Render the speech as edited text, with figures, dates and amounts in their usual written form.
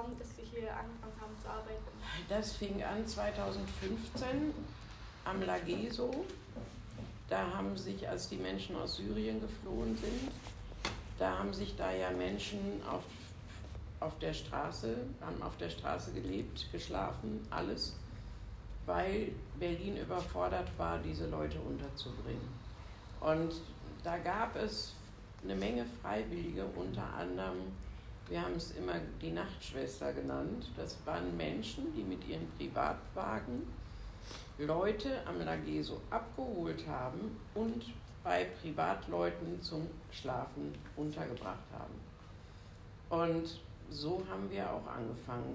an, dass Sie hier angefangen haben zu arbeiten? Das fing an 2015 am Lageso. Da haben sich, als die Menschen aus Syrien geflohen sind, da haben sich da ja Menschen auf der Straße, haben auf der Straße gelebt, geschlafen, alles, weil Berlin überfordert war, diese Leute unterzubringen. Und da gab es eine Menge Freiwillige, unter anderem, wir haben es immer die Nachtschwester genannt. Das waren Menschen, die mit ihren Privatwagen Leute am Lageso abgeholt haben und bei Privatleuten zum Schlafen untergebracht haben. Und so haben wir auch angefangen.